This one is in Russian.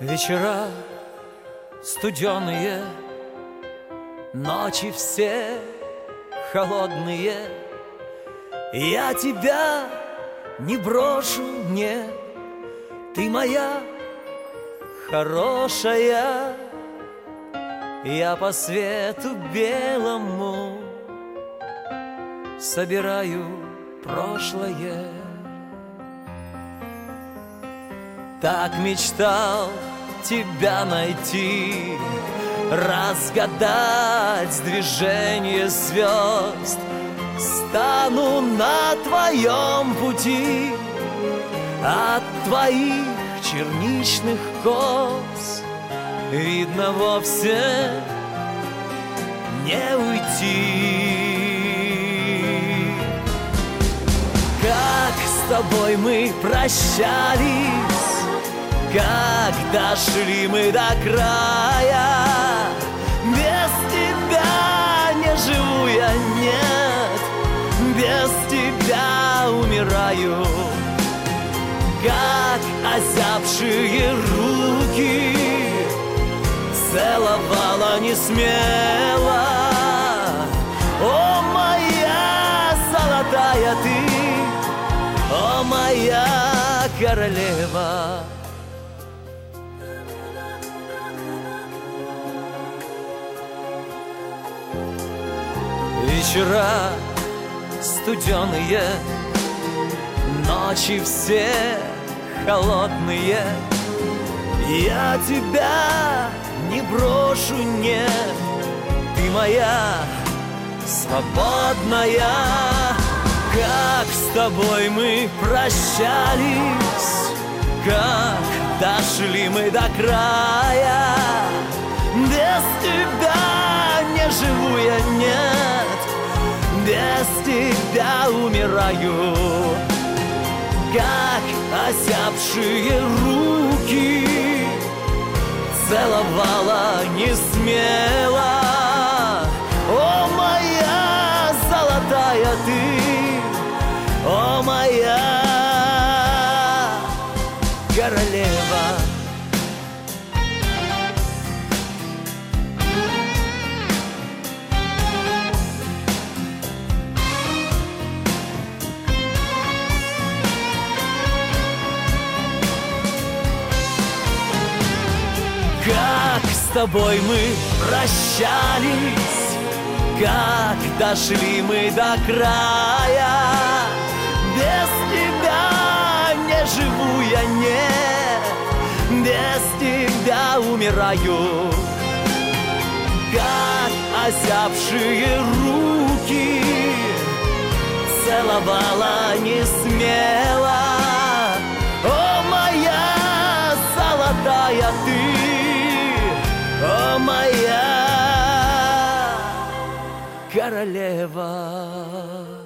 Вечера студеные, ночи все холодные. Я тебя не брошу, нет, ты моя хорошая. Я по свету белому собираю прошлое. Так мечтал тебя найти, разгадать движение звезд. Стану на твоем пути, от твоих черничных кос видно вовсе не уйти. Как с тобой мы прощались, как дошли мы до края. Без тебя не живу я, нет, без тебя умираю. Как озябшие руки целовала не смело. О, моя золотая ты, о, моя королева. Вечера студеные, ночи все холодные. Я тебя не брошу, нет, ты моя свободная. Как с тобой мы прощались, как дошли мы до края. Без тебя не живу я, нет, без тебя умираю. Как озябшие руки целовала не смело. О, моя золотая ты, о, моя королева. Как с тобой мы прощались, как дошли мы до края. Без тебя не живу я, нет, без тебя умираю. Как озябшие руки целовала не смело. О, моя золотая ты, о, моя королева.